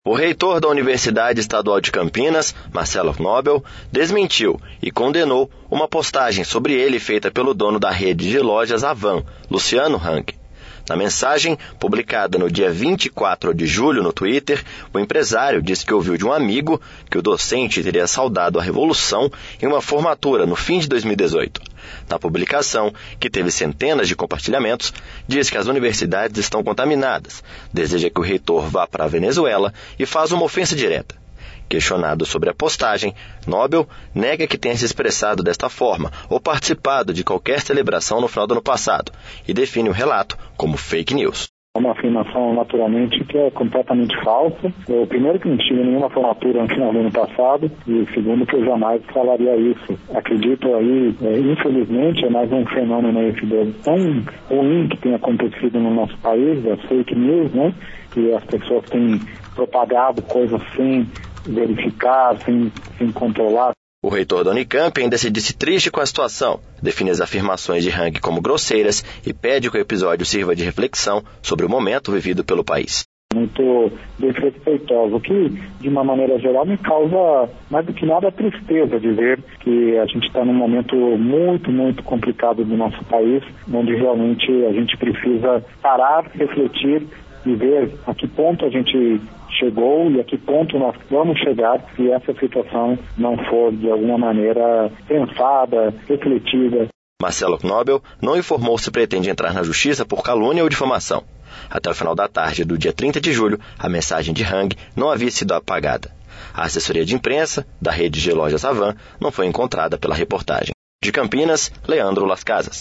O reitor da Universidade Estadual de Campinas, Marcelo Knobel, desmentiu e condenou uma postagem sobre ele feita pelo dono da rede de lojas Avan, Luciano Hang. Na mensagem, publicada no dia 24 de julho no Twitter, o empresário disse que ouviu de um amigo que o docente teria saudado a Revolução em uma formatura no fim de 2018. Na publicação, que teve centenas de compartilhamentos, diz que as universidades estão contaminadas, deseja que o reitor vá para a Venezuela e faz uma ofensa direta. Questionado sobre a postagem, Knobel nega que tenha se expressado desta forma ou participado de qualquer celebração no final do ano passado e define o relato como fake news. É uma afirmação, naturalmente, que é completamente falsa. Primeiro, que não tive nenhuma formatura no final do ano passado, e segundo, que eu jamais falaria isso. Acredito aí, infelizmente, é mais um fenômeno aí tão ruim que tem acontecido no nosso país, as fake news, né? Que as pessoas têm propagado coisas sem verificar, sem controlar. O reitor da Unicamp ainda se disse triste com a situação, define as afirmações de Hang como grosseiras e pede que o episódio sirva de reflexão sobre o momento vivido pelo país. Muito desrespeitoso, o que, de uma maneira geral, me causa, mais do que nada, tristeza de ver que a gente está num momento muito, muito complicado do nosso país, onde realmente a gente precisa parar, refletir e ver a que ponto a gente chegou e a que ponto nós vamos chegar se essa situação não for, de alguma maneira, pensada, refletida. Marcelo Knobel não informou se pretende entrar na justiça por calúnia ou difamação. Até o final da tarde do dia 30 de julho, a mensagem de Hang não havia sido apagada. A assessoria de imprensa da rede de lojas Avan não foi encontrada pela reportagem. De Campinas, Leandro Las Casas.